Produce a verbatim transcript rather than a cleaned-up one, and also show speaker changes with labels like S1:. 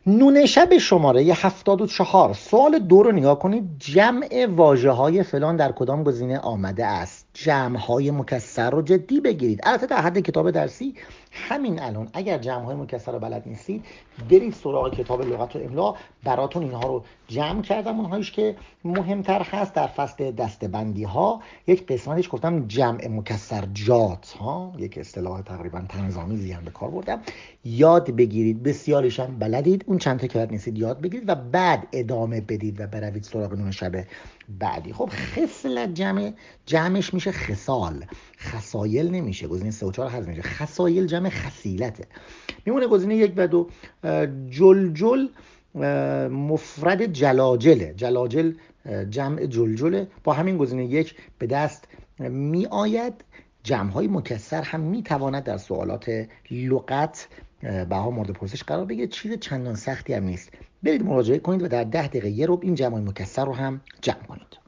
S1: نون شب شماره هفتاد و چهار، سوال دو رو نگاه کنید. جمع واژه های فلان در کدام گزینه آمده است؟ جمع های مکسر رو جدی بگیرید. البته در حد کتاب درسی همین الان اگر جمع های مکسر رو بلد نیستید برید سراغ کتاب لغت و املا، براتون اینها رو جمع کردم. اونهایش که مهمتر هست در فصل دسته‌بندی ها یک قسمتش گفتم جمع مکسر جات ها، یک اصطلاح تقریبا طنزآمیزی هم به کار بردم. یاد بگیرید، بسیارش هم بلدید. اون چند تا که بلد نیستید یاد بگیرید و بعد ادامه بدید و بروید سراغ نون شب بعدی. خب خصلت جمع جمعش میشه خصال، خصایل نمیشه. گزینه سه و چهار حذف میشه. خصایل جمع خصیلته. میمونه گزینه یک و دو. جلجل مفرد جلاجله، جلاجل جمع جلجله. با همین گزینه یک به دست می آید. جمع های مکسر هم می تواند در سوالات لغت بها مورد پرسش قرار بگیره. چیز چندان سختی هم نیست. برید مراجعه کنید و در ده دقیقه یه رو این جمع های مکسر رو هم جمع کنید.